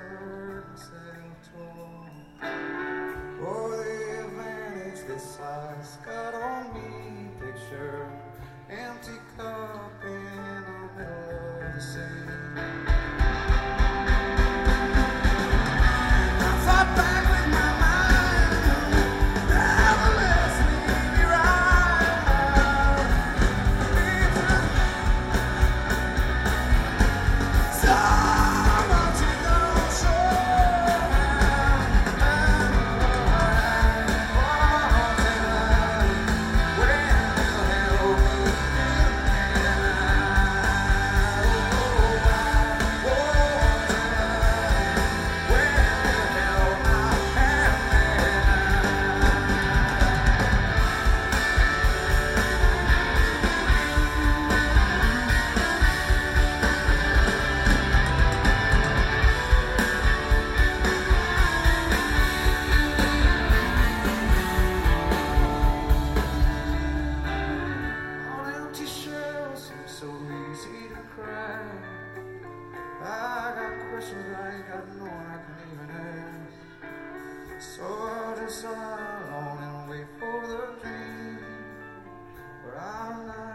myself torn. Oh, the advantage this size got on me. Picture empty cup in the middle of the sea. I fought back with my mind, never lets me be right. So much you don't show. On empty shells, it's so easy to cry. I got questions I ain't got no one I can even ask. So I'll just lie alone and wait for the dream where I'm not.